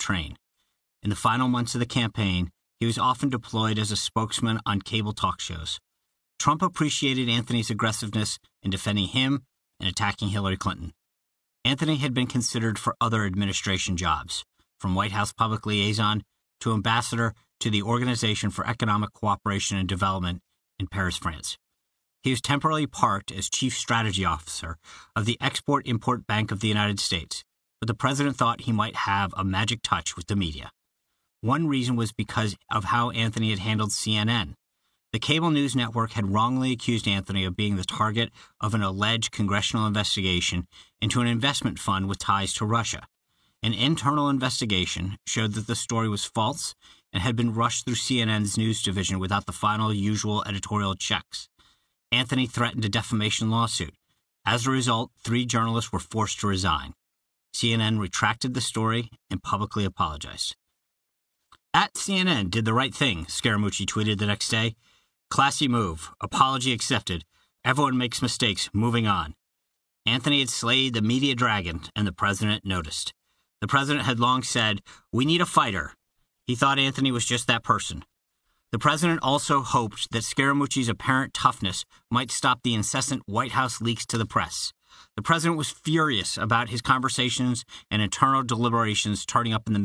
train. In the final months of the campaign, he was often deployed as a spokesman on cable talk shows. Trump appreciated Anthony's aggressiveness in defending him and attacking Hillary Clinton. Anthony had been considered for other administration jobs, from White House public liaison to ambassador to the Organization for Economic Cooperation and Development in Paris, France. He was temporarily parked as chief strategy officer of the Export-Import Bank of the United States, but the president thought he might have a magic touch with the media. One reason was because of how Anthony had handled CNN. The cable news network had wrongly accused Anthony of being the target of an alleged congressional investigation into an investment fund with ties to Russia. An internal investigation showed that the story was false and had been rushed through CNN's news division without the final usual editorial checks. Anthony threatened a defamation lawsuit. As a result, 3 journalists were forced to resign. CNN retracted the story and publicly apologized. At CNN did the right thing, Scaramucci tweeted the next day. Classy move. Apology accepted. Everyone makes mistakes. Moving on. Anthony had slayed the media dragon, and the president noticed. The president had long said, "We need a fighter." He thought Anthony was just that person. The president also hoped that Scaramucci's apparent toughness might stop the incessant White House leaks to the press. The president was furious about his conversations and internal deliberations turning up in the